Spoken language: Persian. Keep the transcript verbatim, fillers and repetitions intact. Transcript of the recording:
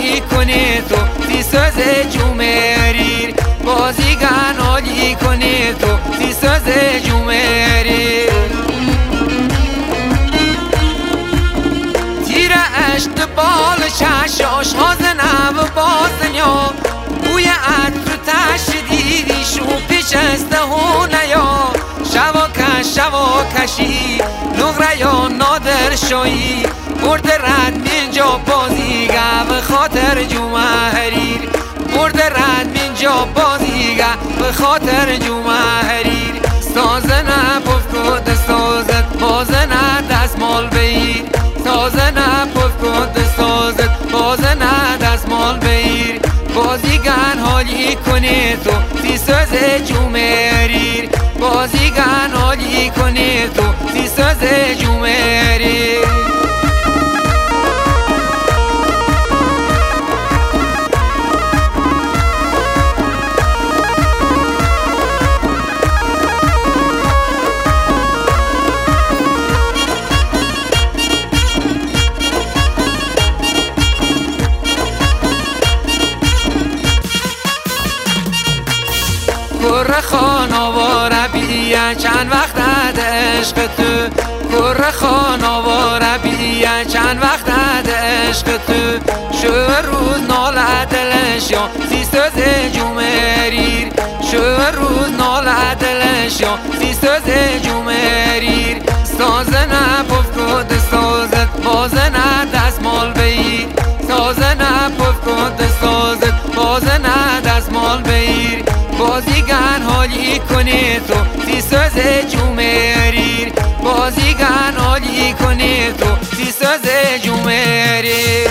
حالی کنی تو تی ساز جومریر بازیگن حالی کنی تو تی ساز جومریر تیر اشت بال چشاش هازنه و بازنیا بوی عطر تشدیدی شو پیش استه هونه یا شوا کش شوا کشی نغره یا نادر شایی برد رد منجا بازیگه به خاطر جومریر برد رد منجا بازیگه به خاطر جومریر سازنه پف کد سازت بازنه دستمال بگیر سازنه پف کد سازت بازنه دستمال بگیر بازیگن حالی کنی تو تی ساز جومریر بازیگن حالی کنی تو تی ساز جومریر کره خانوار بیه چند وقت عد عشق تو کره خانوار بیه چند وقت عد عشق تو شو روز ناله دلش یا تی ساز جومریر شو روز ناله دلش یا تی ساز جومریر سازنه پف کد سازت بازنه دستمال بگیر سازنه پف کد سازت بازنه دستمال بگیر بازیگن حالی کنی تو تی ساز جومریر بازیگن حالی کنی تو تی ساز جومریر